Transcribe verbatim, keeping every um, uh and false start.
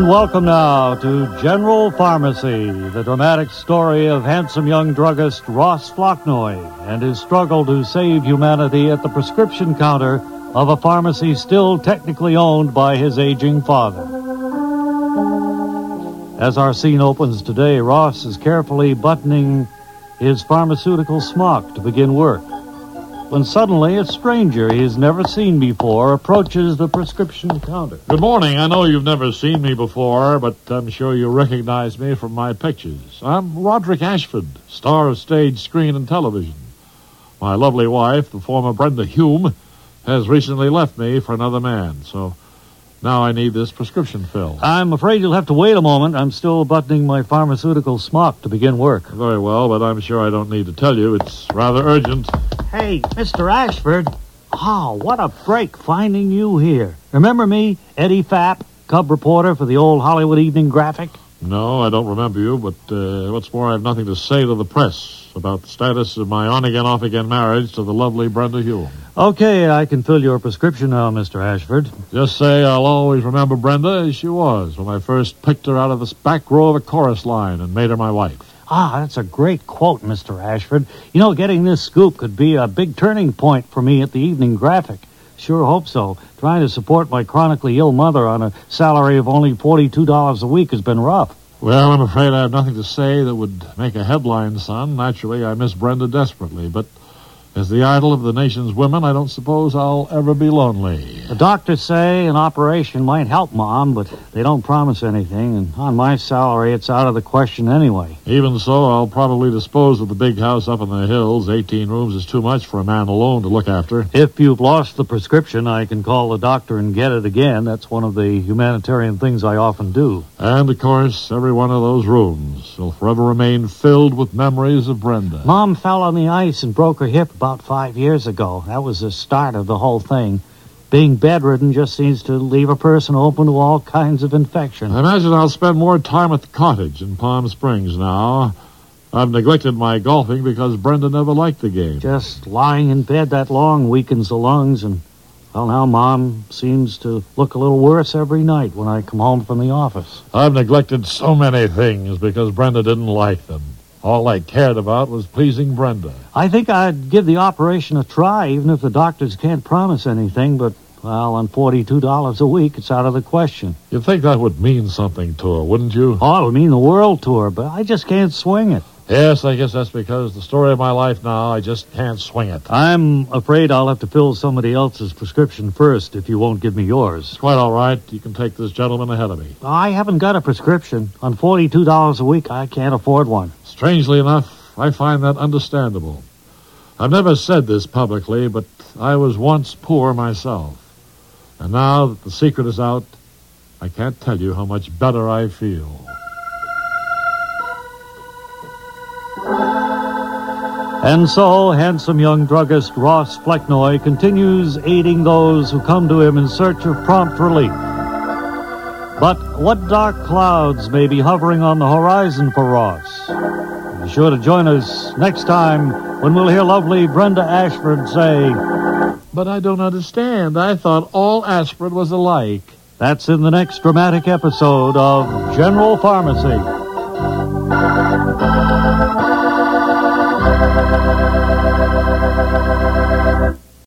And welcome now to General Pharmacy, the dramatic story of handsome young druggist Ross Flocknoy and his struggle to save humanity at the prescription counter of a pharmacy still technically owned by his aging father. As our scene opens today, Ross is carefully buttoning his pharmaceutical smock to begin work, when suddenly a stranger he has never seen before approaches the prescription counter. Good morning. I know you've never seen me before, but I'm sure you recognize me from my pictures. I'm Roderick Ashford, star of stage, screen, and television. My lovely wife, the former Brenda Hume, has recently left me for another man, so now I need this prescription filled. I'm afraid you'll have to wait a moment. I'm still buttoning my pharmaceutical smock to begin work. Very well, but I'm sure I don't need to tell you. It's rather urgent. Hey, Mister Ashford. Oh, what a break finding you here. Remember me, Eddie Fapp, cub reporter for the old Hollywood Evening Graphic? No, I don't remember you, but uh, what's more, I have nothing to say to the press about the status of my on-again, off-again marriage to the lovely Brenda Hume. Okay, I can fill your prescription now, Mister Ashford. Just say I'll always remember Brenda as she was when I first picked her out of the back row of a chorus line and made her my wife. Ah, that's a great quote, Mister Ashford. You know, getting this scoop could be a big turning point for me at the Evening Graphic. Sure hope so. Trying to support my chronically ill mother on a salary of only forty-two dollars a week has been rough. Well, I'm afraid I have nothing to say that would make a headline, son. Naturally, I miss Brenda desperately, but as the idol of the nation's women, I don't suppose I'll ever be lonely. The doctors say an operation might help Mom, but they don't promise anything, and on my salary, it's out of the question anyway. Even so, I'll probably dispose of the big house up in the hills. Eighteen rooms is too much for a man alone to look after. If you've lost the prescription, I can call the doctor and get it again. That's one of the humanitarian things I often do. And, of course, every one of those rooms will forever remain filled with memories of Brenda. Mom fell on the ice and broke her hip about five years ago. That was the start of the whole thing. Being bedridden just seems to leave a person open to all kinds of infection. I imagine I'll spend more time at the cottage in Palm Springs now. I've neglected my golfing because Brenda never liked the game. Just lying in bed that long weakens the lungs, and, well, now Mom seems to look a little worse every night when I come home from the office. I've neglected so many things because Brenda didn't like them. All I cared about was pleasing Brenda. I think I'd give the operation a try, even if the doctors can't promise anything, but, well, on forty-two dollars a week, it's out of the question. You'd think that would mean something to her, wouldn't you? Oh, it would mean the world to her, but I just can't swing it. Yes, I guess that's because the story of my life now, I just can't swing it. I'm afraid I'll have to fill somebody else's prescription first if you won't give me yours. It's quite all right. You can take this gentleman ahead of me. I haven't got a prescription. On forty-two dollars a week, I can't afford one. Strangely enough, I find that understandable. I've never said this publicly, but I was once poor myself. And now that the secret is out, I can't tell you how much better I feel. And so, handsome young druggist Ross Flocknoy continues aiding those who come to him in search of prompt relief. But what dark clouds may be hovering on the horizon for Ross? Be sure to join us next time when we'll hear lovely Brenda Ashford say, "But I don't understand. I thought all aspirin was alike." That's in the next dramatic episode of General Pharmacy.